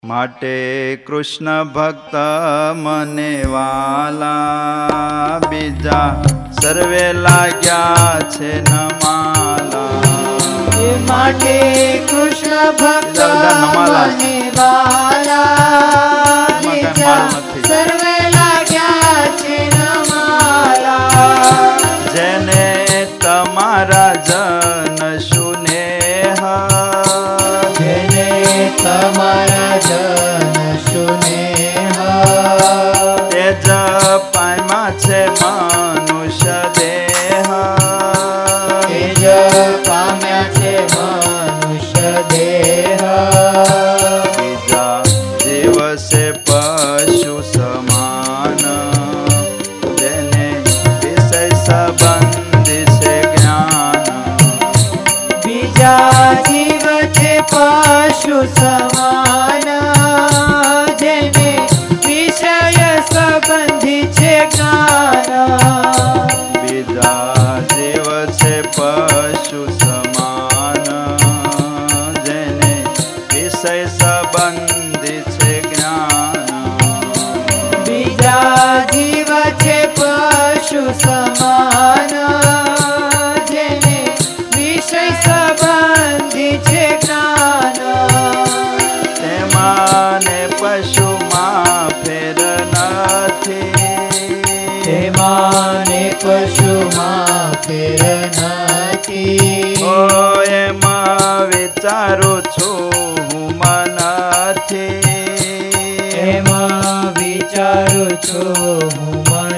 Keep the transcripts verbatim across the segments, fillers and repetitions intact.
માટે કૃષ્ણ ભક્ત મને વાલા, બીજા સર્વે લાગ્યા છે નમાલા. માટે કૃષ્ણ ભક્ત મને વાલા, બીજા સર્વે લાગ્યા છે નમાલા. જેને તમારા જન સુનેહ, જેને તમારા જન સુનેહ, તેજ પામ્યા છે મનુષ્ય દેહ, તેજ પામ્યા છે મનુષ્ય દેહ. બીજા દિવસે પશુ સમાન, જેને વિષય સંબંધી છે જ્ઞાન. બીજા જીવ છે પશુ સમાન, જેને વિષય સંબંધી છે જ્ઞાન. બીજા જીવ છે પશુ સમાન, જેને વિષય સંબંધી છે જ્ઞાન. બીજા જીવ છે પશુ સમાન, જેને વિષય સંબંધી છે જ્ઞાન. તેમાં ને પશુમાં ફેર નથી, તેમાં ને પશુમાં ફેર નથી. ઓ એમાં વિચારું છું હું મનથી, એમાં વિચારું છું હું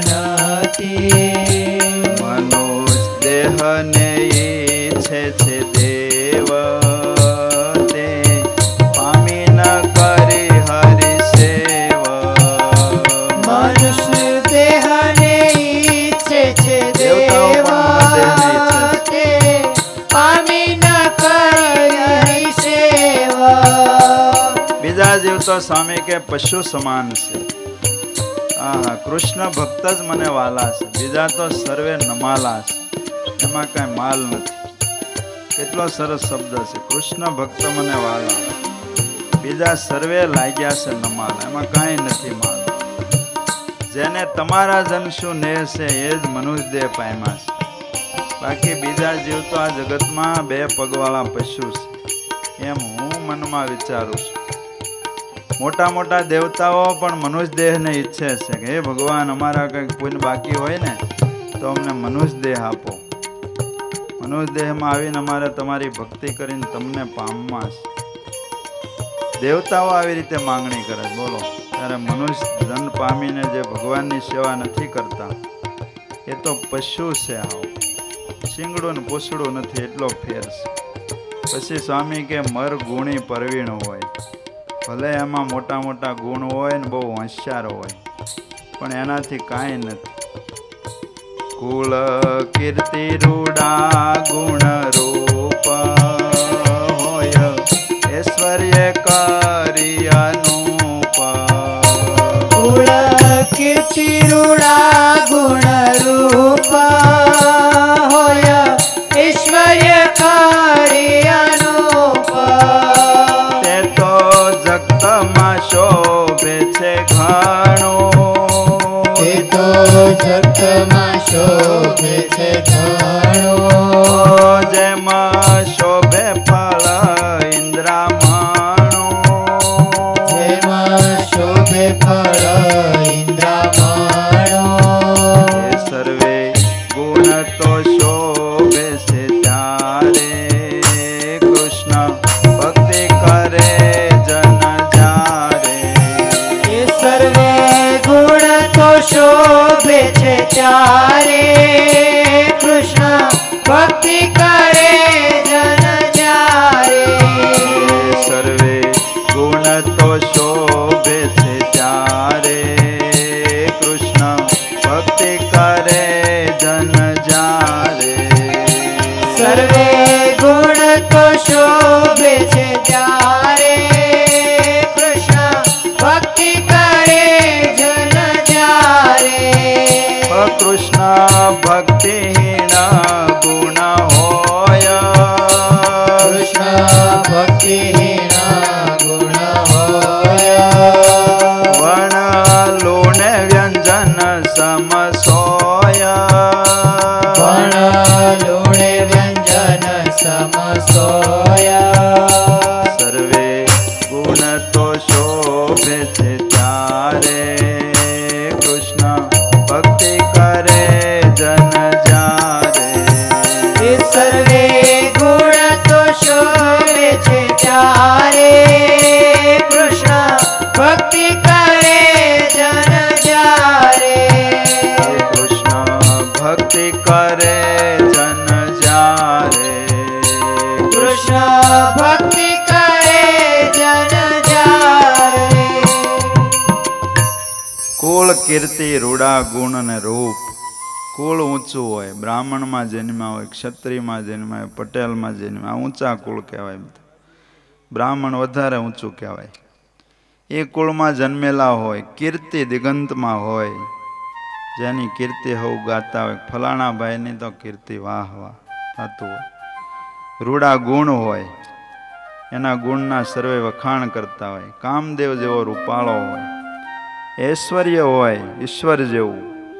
મનથી. મનુષ્ય દેહને ઈચ્છે છે દેવ, તે પામી ન કરી હરિ સેવા. મનુષ્ય દેહને ઈચ્છે છે દેવા, તે પામી ન કરી સેવા. બીજા જીવ તો સ્વામી કે પશુ સમાન છે. હા, કૃષ્ણ ભક્ત જ મને વાલા છે, બીજા તો સર્વે નમાલા છે, એમાં કઈ માલ નથી. કેટલો સરસ શબ્દ છે, કૃષ્ણ ભક્ત મને વાલા, બીજા સર્વે લાગ્યા છે નમાલા, એમાં કઈ નથી માલ. જેને તમારા જનશુ નેહ છે એ જ મનુષ્ય દેહ પામ્યા છે. બાકી બીજા જીવ તો આ જગતમાં બે પગવાળા પશુ છે, એમ હું મનમાં વિચારું છું. મોટા મોટા દેવતાઓ પણ મનુષ્ય દેહને ઈચ્છે છે કે હે ભગવાન, અમારા કંઈક પુણ્ય બાકી હોય ને તો અમને મનુષ્ય દેહ આપો. મનુષ્ય દેહમાં આવીને અમારે તમારી ભક્તિ કરીને તમને પામવા છે. દેવતાઓ આવી રીતે માંગણી કરે, બોલો. ત્યારે મનુષ્ય જન પામીને જે ભગવાનની સેવા નથી કરતા એ તો પશુ છે. આવો શીંગડું ને પૂછડું નથી, એટલો ફેર છે. પછી સ્વામી કે મર ગુણી પરવીણ હોય, ભલે એમાં મોટા મોટા ગુણ હોય ને બહુ હોશિયાર હોય, પણ એનાથી કાંઈ નથી. કુલ કીર્તિ રૂડા ગુણ રૂપ હોય, ઐશ્વર્ય કરી અનુપ. કુળ કીર્તિ રૂડા ગુણ રૂપ હોય, ઐશ્વર્ય કરી અનુપ. તે તો જગતમાં શોભે છે ઘણું, તે તો જગતમાં શોભે છે ઘણું. જેમાં શોભે ફળ ઇન્દ્રામણું, જેમાં શોભે ફળ ઇન્દ્રામણું. એ સર્વે ગુણ તો શોભે છે ત્યારે, કૃષ્ણ ભક્તિ કરે જન જારે. એ સર્વે ગુણ તો શોભે છે ત્યારે, કૃષ્ણ ભક્તિ કરે જન જ્યારે. સર્વે ગુણ તો શોભે છે ત્યારે, કૃષ્ણ ભક્તિ કરે જન જારે. સર્વે ગુણ તો શોભે છે ત્યારે, કૃષ્ણ ભક્તિ કરે જન જ્યારે. કૃષ્ણ ભક્તિહીન ગુણ હોય, કૃષ્ણ ભક્તિહીન ગુણ હોય. તો શોભે છે ત્યારે કૃષ્ણ ભક્તિ કરે જન જ્યારે એ સર્વે ગુણ તો શોભે છે ત્યારે કૃષ્ણ ભક્તિ કરે જન જ્યારે કૃષ્ણ ભક્તિ કરે જન જ્યારે કૃષ્ણ ભક્તિ કરે જન જ્યારે કુળ કીર્તિ રૂડા ગુણ અને રૂપ કુળ ઊંચું હોય, બ્રાહ્મણમાં જન્મ્યા હોય, ક્ષત્રિયમાં જન્મ્યા હોય, પટેલમાં જન્મ્યા, ઊંચા કુળ કહેવાય. બ્રાહ્મણ વધારે ઊંચું કહેવાય. એ કુળમાં જન્મેલા હોય, કીર્તિ દિગંતમાં હોય, જેની કીર્તિ હવ ગાતા હોય, ફલાણા ભાઈની તો કીર્તિ વાહ વાહ થતું હોય. રૂડા ગુણ હોય, એના ગુણના સર્વે વખાણ કરતા હોય. કામદેવ જેવો રૂપાળો હોય, ઐશ્વર્ય હોય ઈશ્વર જેવું.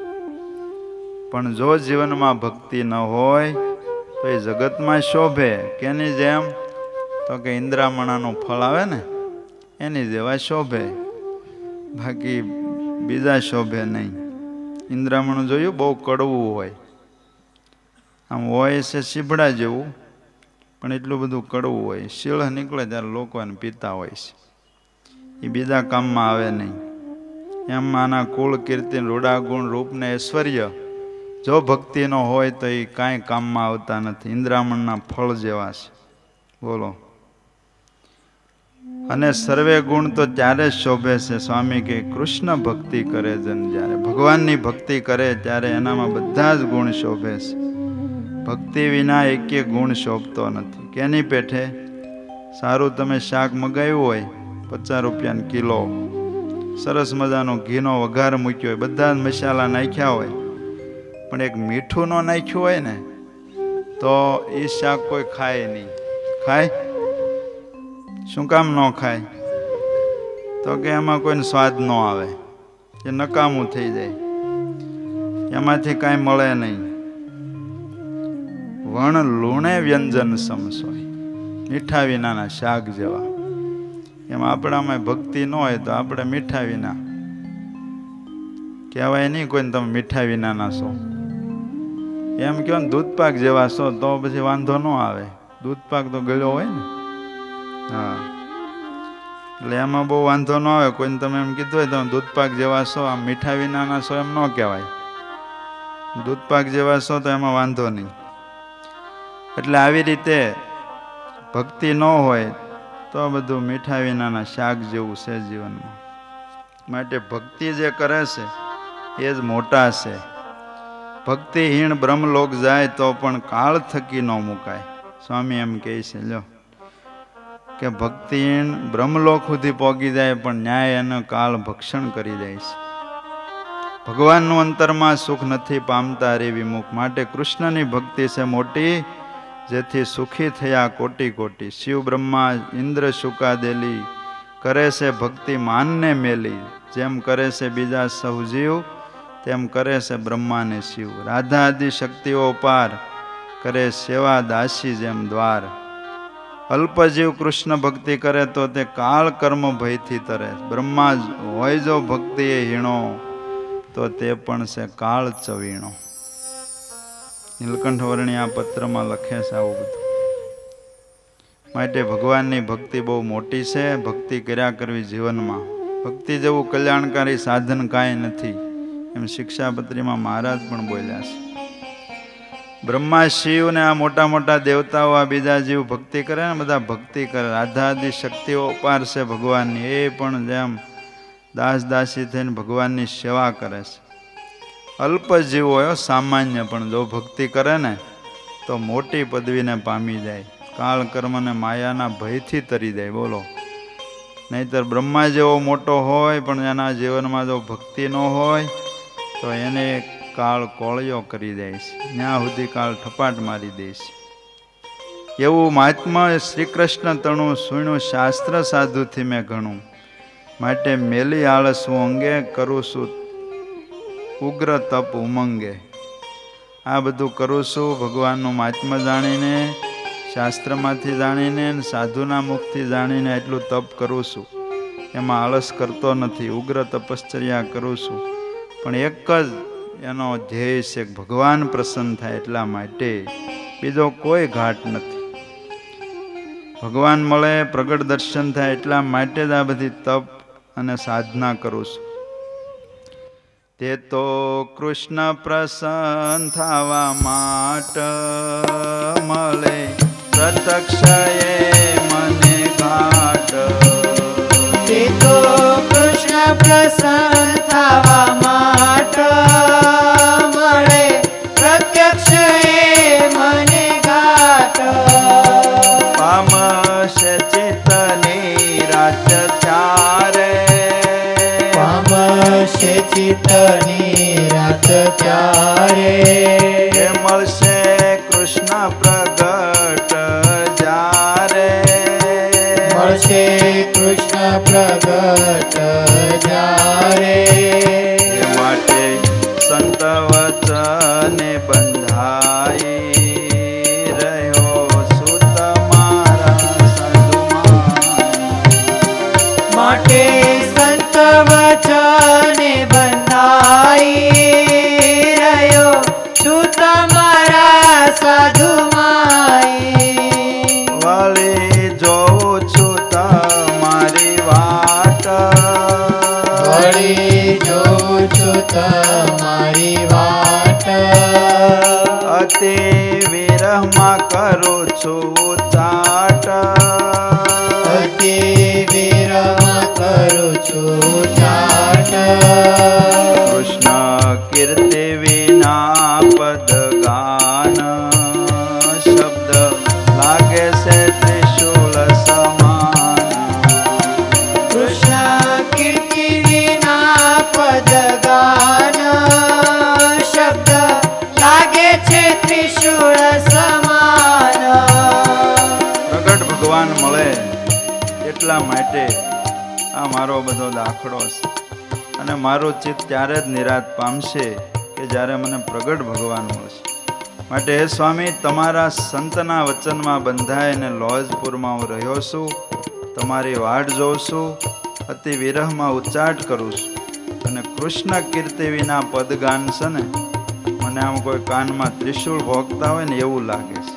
પણ જો જીવનમાં ભક્તિ ન હોય તો એ જગતમાં શોભે કેની જેમ? તો કે ઇન્દ્રામણાનું ફળ આવે ને એની જેવા શોભે, બાકી બીજા શોભે નહીં. ઇન્દ્રામણું જોયું? બહુ કડવું હોય, આમ હોય છે સીભડા જેવું, પણ એટલું બધું કડવું હોય. શીળ નીકળે ત્યારે લોકો એને પીતા હોય છે. એ બીજા કામમાં આવે નહીં. એમ આના કુળ કીર્તિ રૂડા ગુણ રૂપને ઐશ્વર્ય જો ભક્તિ ન હોય તો એ કાંઈ કામમાં આવતા નથી. ઇન્દ્રામણના ફળ જેવા છે. બોલો. અને સર્વે ગુણ તો ત્યારે જ શોભે છે. સ્વામી કે કૃષ્ણ ભક્તિ કરે જન જ્યારે, ભગવાનની ભક્તિ કરે ત્યારે એનામાં બધા જ ગુણ શોભે છે. ભક્તિ વિના એકે ગુણ શોભતો નથી. કેની પેઠે? સારું તમે શાક મગાવ્યું હોય પચાસ રૂપિયાનો કિલો, સરસ મજાનો ઘીનો વઘાર મૂક્યો હોય, બધા જ મસાલા નાખ્યા હોય, પણ એક મીઠું ન નાખ્યું હોય ને તો એ શાક કોઈ ખાય નહીં. ખાય? શું કામ ન ખાય? તો કે એમાં કોઈને સ્વાદ ન આવે, એ નકામું થઈ જાય, એમાંથી કાંઈ મળે નહીં. વણ લૂણે વ્યંજન સમસોય, મીઠા વિનાના શાક જેવા. એમ આપણામાં ભક્તિ ન હોય તો આપણે મીઠા વિના કહેવાય નહીં કોઈને તમે મીઠા વિનાના છો. એમ કહો ને દૂધપાક જેવા છો તો પછી વાંધો ન આવે. દૂધપાક તો ગળ્યો હોય ને. હા, એટલે એમાં બહુ વાંધો ન આવે. કોઈને તમે એમ કીધું હોય તમે દૂધપાક જેવા છો, આમ મીઠા વિનાના છો એમ ન કહેવાય. દૂધપાક જેવા છો તો એમાં વાંધો નહીં. એટલે આવી રીતે ભક્તિ ન હોય તો બધું મીઠા વિનાના શાક જેવું છે જીવનમાં. માટે ભક્તિ જે કરે છે એ જ મોટા છે. ભક્તિહીણ બ્રહ્મલોક જાય તો પણ કાળ થકી ન મુકાય. સ્વામી એમ કહે છે લ્યો કે ભક્તિહીણ બ્રહ્મલોક સુધી પહોંચી જાય પણ ન્યાય એનો કાળ ભક્ષણ કરી જાય છે. ભગવાનનું અંતરમાં સુખ નથી પામતા રે વિમુખ. માટે કૃષ્ણની ભક્તિ છે મોટી, જેથી સુખી થયા કોટી કોટી. શિવ બ્રહ્મા ઇન્દ્ર શુકા દેલી, કરે છે ભક્તિ માનને મેલી. જેમ કરે છે બીજા સહુ જીવ, તેમ કરે છે બ્રહ્માને શિવ. રાધા આદિ શક્તિઓ પાર, કરે સેવા દાસી જેમ દ્વાર. અલ્પજીવ કૃષ્ણ ભક્તિ કરે તો તે કાળ કર્મ ભયથી તરે. બ્રહ્મા હોય જો ભક્તિ એ હીણો, તો તે પણ છે કાળ ચવીણો. નીલકંઠ વર્ણી આ પત્રમાં લખે છે આવું બધું. માટે ભગવાનની ભક્તિ બહુ મોટી છે. ભક્તિ કર્યા કરવી જીવનમાં. ભક્તિ જેવું કલ્યાણકારી સાધન કાંઈ નથી, એમ શિક્ષાપત્રીમાં મહારાજ પણ બોલ્યા છે. બ્રહ્મા શિવ ને આ મોટા મોટા દેવતાઓ આ બીજા જીવ ભક્તિ કરે ને, બધા ભક્તિ કરે. રાધાદી શક્તિઓ અપાર છે ભગવાનની, એ પણ જેમ દાસ દાસી થઈને ભગવાનની સેવા કરે છે. અલ્પ જીવ હોય સામાન્ય, પણ જો ભક્તિ કરે ને તો મોટી પદવીને પામી જાય. કાળ કર્મ ને માયાના ભયથી તરી જાય. બોલો. નહીતર બ્રહ્મા જેવો મોટો હોય પણ એના જીવનમાં જો ભક્તિ ન હોય તો એને કાળ કોળિયો કરી દે છે. ત્યાં સુધી કાળ ઠપાટ મારી દે છે. એવું મહાત્મા શ્રી કૃષ્ણ તણું સુણ્યું શાસ્ત્ર સાધુથી મેં ઘણું. માટે મેલી આળસું અંગે કરું છું ઉગ્ર તપ ઉમંગે. આ બધું કરું છું ભગવાનનું મહાત્મા જાણીને, શાસ્ત્રમાંથી જાણીને, સાધુના મુખથી જાણીને એટલું તપ કરું છું. એમાં આળસ કરતો નથી, ઉગ્ર તપશ્ચર્યા કરું છું, પણ એક જ એનો ધ્યેય છે ભગવાન પ્રસન્ન થાય એટલા માટે, બીજો કોઈ ઘાટ નથી. ભગવાન મળે, પ્રગટ દર્શન થાય એટલા માટે જ આ બધી તપ અને સાધના કરું છું. તે તો કૃષ્ણ પ્રસન્ન થવા માટે મળે પ્રત્યક્ષ મને ઘાટ. તે તો કૃષ્ણ પ્રસન્ન થવા માટે મળે પ્રત્યક્ષ મને ઘાટ. પામશે ચિત્તની રાત ત્યારે, પામશે ચિત્તની રાત ત્યારે, એ મળશે કૃષ્ણ પ્રગટ જ્યારે, મળશે કૃષ્ણ પ્રગટ જ્યારે. એ માટે સંત વચને બંધાઈ રહ્યો છું તમારા સાધુમાં. માટે સંત વચને બંધાઈ રહ્યો છું તમારા સાધુમાઈ. વળી જોઉં છું તમારી વાટ, વળી જોઉં છું તમારી વાટ. અતિ વિરહમાં કરું છું ચાટ, અતિ વિરહમાં કરું છું ચાટ. કૃષ્ણ કીર્તિ વિના પદ ગાન, શબ્દ લાગે છે ત્રિશૂલ સમાન. કૃષ્ણ કીર્તિ વિના પદ ગાન, શબ્દ લાગે છે ત્રિશૂળ સમાન. પ્રગટ ભગવાન મળે એટલા માટે આ મારો બધો દાખલો છે, અને મારું ચિત્ત ત્યારે જ નિરાત પામશે કે જ્યારે મને પ્રગટ ભગવાન મળશે. માટે હે સ્વામી, તમારા સંતના વચનમાં બંધાઈને લોજપુરમાં હું રહ્યો છું, તમારી વાટ જોઉં છું, અતિ વિરહમાં ઉચ્ચાટ કરું છું, અને કૃષ્ણ કીર્તિ વિના પદગાન છે ને, મને આમ કોઈ કાનમાં ત્રિશૂળ ભોગતા હોય ને એવું લાગે છે.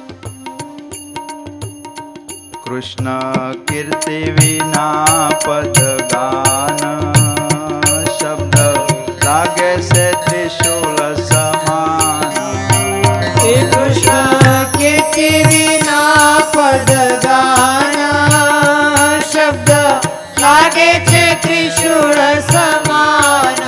કૃષ્ણ કીર્તિ વિના પદગાન, શબ્દ લાગે છે ત્રિશૂલ સમાન. હે કૃષ્ણ કીર્તિ વિના પદ ગાન, શબ્દ લાગે છે ત્રિશૂળ સમાન.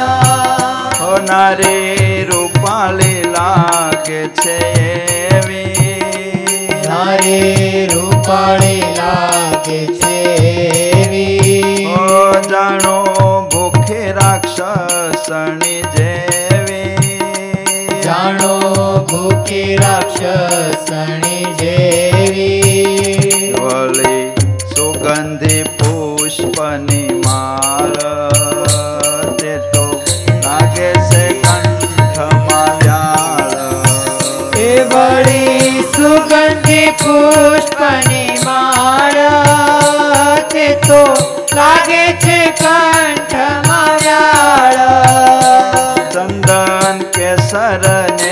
નારી રૂપાળી લાગે છે એવી, નારી રૂપાળી લાગે છે એવી. ઓ જાણો ભૂખી રાક્ષસણી જેવી, જાણો ભૂખી રાક્ષસણી જેવી. વળી સુગંધી પુષ્પની માળ, તે તો લાગે છે કંઠમાં વ્યાળ. એ વળી સુગંધી પુષ્પની માળ, તે તો લાગે છે કંઠમાં વ્યાળ. ચંદન કેસર ને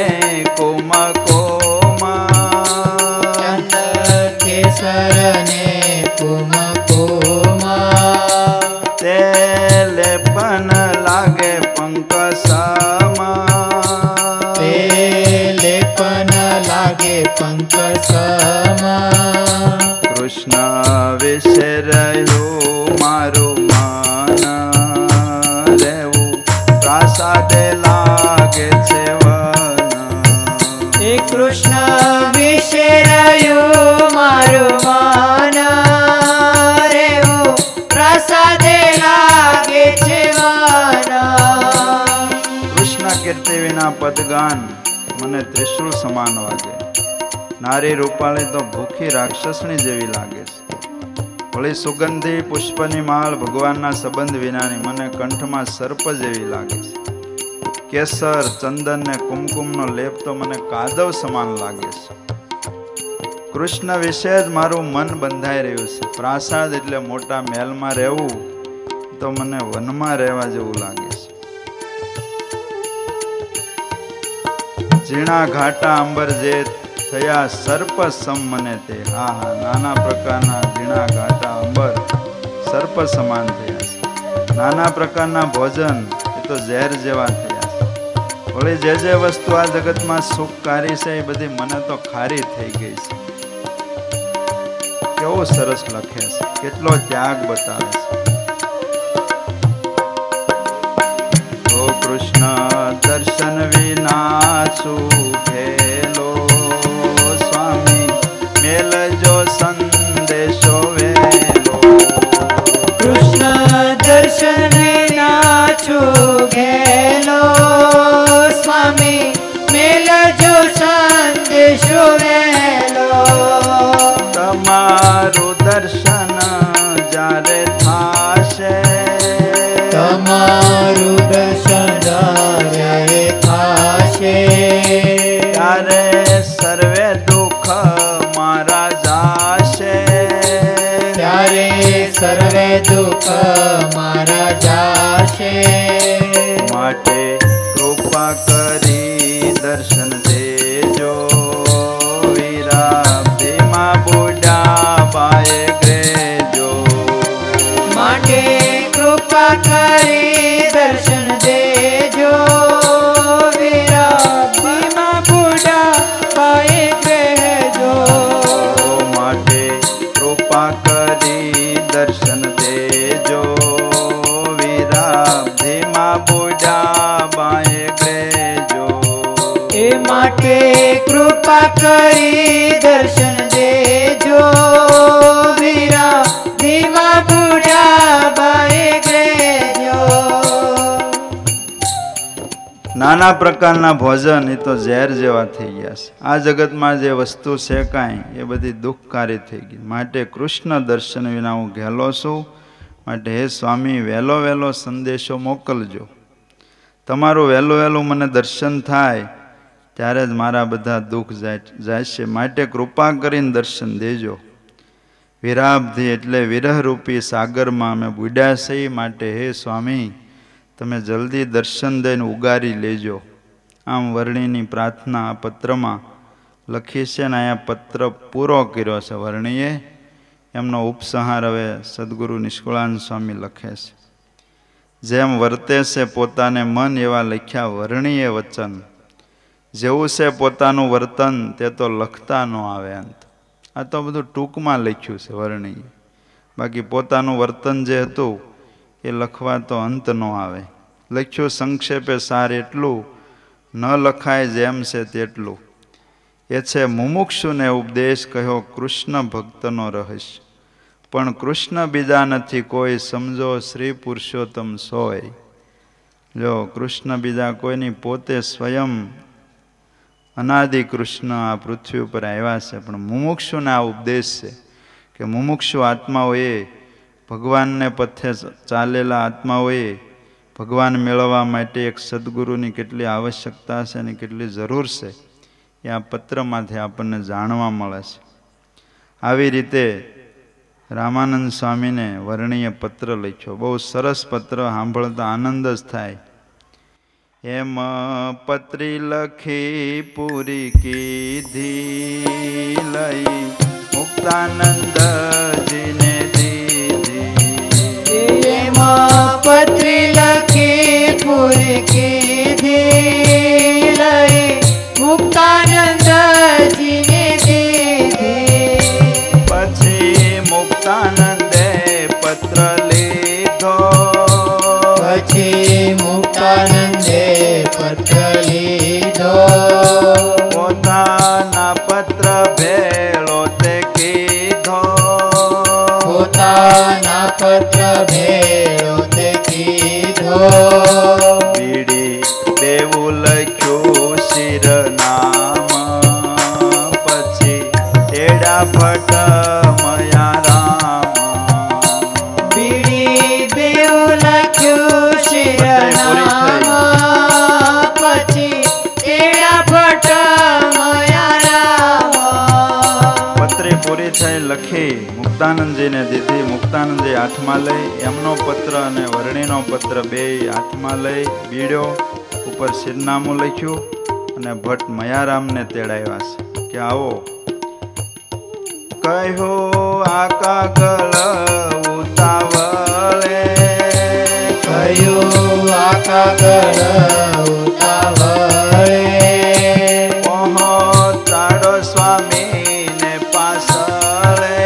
કુમકુમા, ચંદન કેસર ને કુમકુમા. તેલે પણ લાગે પંકસમાં, તેલે પણ લાગે પંકસમાં. કૃષ્ણ વિશે રહ્યું મારું મન, રહેવું પ્રાસાદે લાગે છે વન. હે કૃષ્ણ વિશે રહ્યું મારું મન, રેવું પ્રસાદે લાગે છે વન. કૃષ્ણ કીર્તિ વિના પદગાન મને ત્રિશૂળ સમાન વાગે. નારી રૂપાળી તો ભૂખી રાક્ષસણી જેવી લાગે છે. વળી સુગંધી પુષ્પની માળ ભગવાનના સંબંધ વિનાની મને કંઠમાં સર્પ જેવી લાગે છે. કેસર, ચંદન ને કુમકુમનો લેપ તો મને કાદવ સમાન લાગે છે. કૃષ્ણ વિશે જ મારું મન બંધાઈ રહ્યું છે. પ્રાસાદ એટલે મોટા મહેલમાં રહેવું, તો મને વનમાં રહેવા જેવું લાગે છે. ઝીણા ઘાટા અંબર જે થયા સર્પ સમ મને તે. હા હા, નાના પ્રકારના ઝીણા ઘાટા અંબર સર્પ સમાન થયા છે. નાના પ્રકારના ભોજન એ તો ઝેર જેવા થયા છે. વળી જે જે વસ્તુ આ જગતમાં સુખકારી છે એ બધી મને તો ખારી થઈ ગઈ છે. કેવો સરસ લખે છે, કેટલો ત્યાગ બતાવે છે. ઓ કૃષ્ણ દર્શન વિના સુખેલો સ્વામી મેલજો સંદેશો વેલો. કૃષ્ણ દર્શન વિના છુગેલો સ્વામી મેલજો સંદેશો વેલો. તમારું દર્શન જ્યારે થાશે, તમારું દર્શન જ્યારે થાશે, ત્યારે સર્વે દુઃખ મારા જાશે. ત્યારે સર્વે દુઃખ મારા જાશે. માટે કૃપા કરી દર્શન દેજો. વિરાબ્ધીમાં બુઢા પાયે ગ્રેજો. માટે કૃપા કરી દર્શન દેજો. વિરાબ્ધીમાં બુઢા પાયે ગ્રેજો. માટે કૃપા કરી દર્શન દેજો. વિરાબ્ધીમાં બુઢા પાયે ગ્રેજો. એ માટે કૃપા કરી દર્શન દેજો. વિરાબ્ધીમાં બુઢા પાયે ગ્રેજો. નાના પ્રકારના ભોજન એ તો ઝેર જેવા થઈ ગયા છે. આ જગતમાં જે વસ્તુ છે કાંઈ એ બધી દુઃખકારી થઈ ગઈ. માટે કૃષ્ણ દર્શન વિના હું ઘેલો છું. માટે હે સ્વામી વહેલો વહેલો સંદેશો મોકલજો. તમારું વહેલું વહેલું મને દર્શન થાય ત્યારે જ મારા બધા દુઃખ જાય જાય છે. માટે કૃપા કરીને દર્શન દેજો. વિરાબ્ધિ એટલે વિરહરૂપી સાગરમાં અમે બુડ્યા છીએ. માટે હે સ્વામી તમે જલ્દી દર્શન દઈને ઉગારી લેજો. આમ વર્ણિની પ્રાર્થના આ પત્રમાં લખી છે ને અહીંયા પત્ર પૂરો કર્યો છે વર્ણિએ. એમનો ઉપસંહાર હવે સદગુરુ નિષ્કુળાનંદ સ્વામી લખે છે. જેમ વર્તે છે પોતાને મન એવા લખ્યા વર્ણિએ વચન. જેવું છે પોતાનું વર્તન તે તો લખતા ન આવે અંત. આ તો બધું ટૂંકમાં લખ્યું છે વર્ણિએ. બાકી પોતાનું વર્તન જે હતું એ લખવા તો અંત ન આવે. લખ્યું સંક્ષેપે સાર એટલું, ન લખાય જેમ છે તેટલું. એ છે મુમુક્ષુને ઉપદેશ કહ્યો કૃષ્ણ ભક્તનો રહસ્ય. પણ કૃષ્ણ બીજા નથી કોઈ, સમજો શ્રી પુરુષોત્તમ સોય. જો કૃષ્ણ બીજા કોઈની, પોતે સ્વયં અનાદિ કૃષ્ણ આ પૃથ્વી ઉપર આવ્યા છે. પણ મુમુક્ષુને આ ઉપદેશ છે કે મુમુક્ષુ આત્માઓએ, ભગવાનને પથે ચાલેલા આત્માઓએ ભગવાન મેળવવા માટે એક સદગુરુની કેટલી આવશ્યકતા છે અને કેટલી જરૂર છે એ આ પત્રમાંથી આપણને જાણવા મળે છે. આવી રીતે રામાનંદ સ્વામીને વર્ણિએ પત્ર લખ્યો. બહુ સરસ પત્ર, સાંભળતા આનંદ જ થાય. એમ પત્રી લખી પૂરી કીધી, લઈ મુક્તાનંદજીને દીધી. એમાં પત્રી લખી પૂરી કીધી, લઈ મુક્તાનંદજીને દીધી. પછી મુક્તાનંદે પત્ર લીધો. પછી મુક્તાનંદે પત્ર લીધો. પોતાના પત્ર ભેળો તે કીધો. પોતાના પત્ર ભેળો તે કીધો. બીડી બેવું લખ્યું શિરનામ. પછી તેડા ફટ મયા રામ. બીડી બેવું લખ્યું શિરનામ. પછી તેડા ફટ મયા રામ. પત્રી પૂરી છે લખી મુક્તાનંદજીને દીધી. મુક્તાનંદજી હાથમાં લઈ એમનો પત્ર અને વર્ણીનો પત્ર બે હાથમાં લઈ બીડ્યો, ઉપર શિરનામું લખ્યું અને ભટ્ટ મયારામને તેડાવ્યા છે કે આવો. કહ્યું આ કાગળ ઉતાવળે, કહ્યું આ કાગળ ઉતાવળે, પહોંચાડો સ્વામીને પાછળે,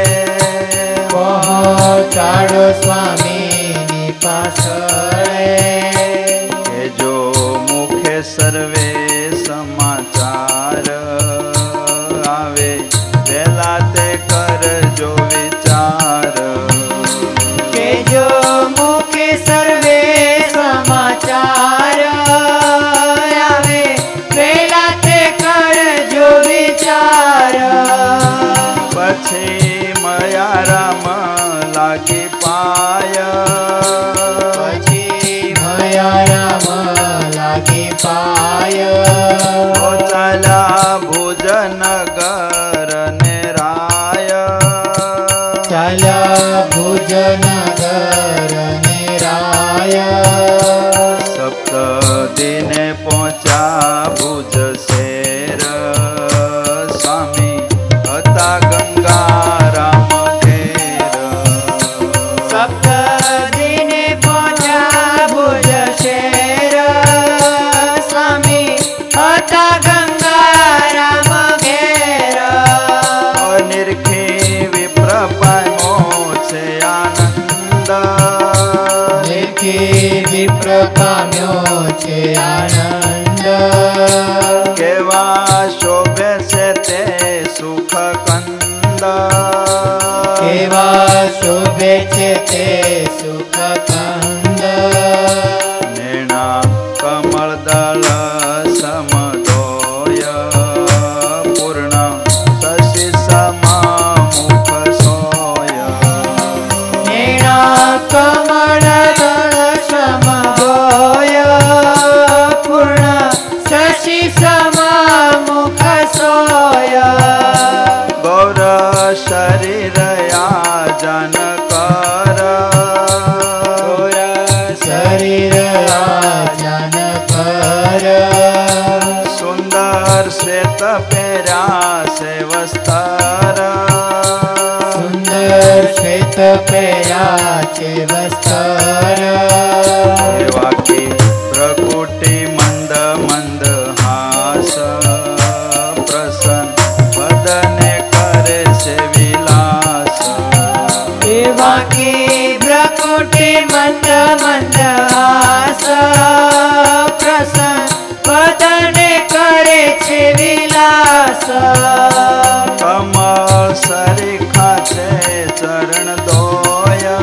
પહોંચાડો સ્વામીની પાછળે. કે જો મુખે સર્વે સમાચાર આવે, વેલા તે કરજો વિચાર. કે જો મુખે સર્વે સમાચાર આવે, વેલા તે કરજો વિચાર. પછી મયારામ લાગી પાય, પછી મયારામ લાગી પાય. ઓ ચાલ્યા ભુજનગર ને રાય, ચાલ્યા ભુજનગર ને રાય. સપ્ત દિને પહોંચ્યા ભુજ શેર, સ્વામી હતા ગંગારામ ઘેર. સપ્ત દિને પહોંચ્યા ભુજ શેર, સ્વામી હતા ગંગારામ ઘેર. નિરખી વિપ્ર પામ્યો છે આનંદ, નિરખી વિપ્ર પામ્યો છે આનંદ. કેવા શોભે છે તે સુખ કંદ, કેવા શોભે છે તે સુખ કંદ. નેણા કમળ દળ સમદોય, પૂર્ણ શશી સમા મુખ સોય. નેણા કમળ દળ સમગોય, પૂર્ણ શશી સમા મુખ સોય. ગૌર શરીર આજન કર, ગૌર શરીર આજન કર. સુંદર શ્વેત પહેર્યા છે વસ્ત્ર, સુંદર શ્વેત પહેર્યા છે વસ્ત્ર. એવા કે પ્રકૃતિ મંદ મંદ હાસ, પ્રસન્ન બદને કરે છે વિલાસ. એવા કે ભ્રકુટી મંદ મંદ હાસ, પ્રસન્ન બદને કરે છે વિલાસ. કમળ સરીખા છે ચરણ દોય,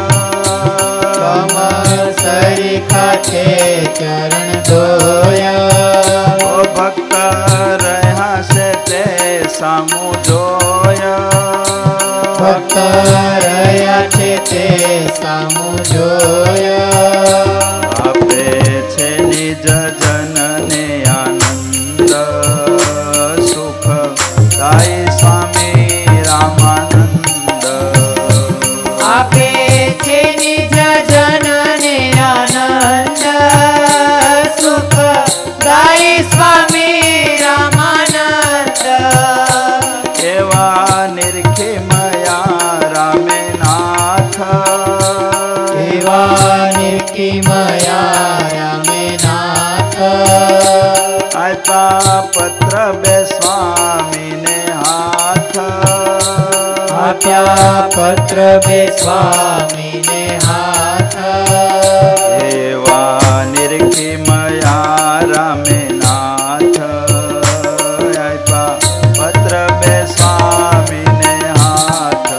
કમળ સરીખા છે ચરણ ધોય. ઓ ભક્ત રહ્યા છે તે સામું જોય, ભક્ત રહ્યા છે તે સામું જોય. આપે છે નિજ જનને આનંદ, સુખ દાય સ્વામી રામાનંદ. આપે છે નિજ જનને આનંદ, સુખ દાય સ્વામી રામાનંદ. એવા નિરખી મયા રામે નાથ, એવા નિરખી મયા રામે નાથ. આપ્યા પત્ર બે સ્વામીને હાથ, આપ્યા પત્ર બે સ્વામીને હાથ. એવા નિરખી મયા રામે નાથ, આપ્યા પત્ર બે સ્વામીને હાથ.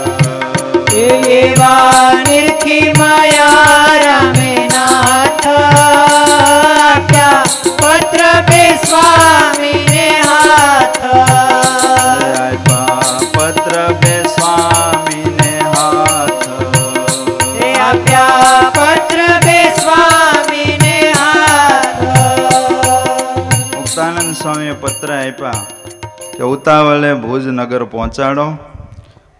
એવા નિરખી મયા રામે નાથ, આપ્યા પત્ર બે સ્વામીને હાથ. આપ્યા પત્ર બે સ્વામીને હાથ. આપ્યા પત્ર બે સ્વામીને હાથ. મુક્તાનંદ સ્વામીએ પત્ર આપ્યા કે ઉતાવળે ભુજ નગર પહોંચાડો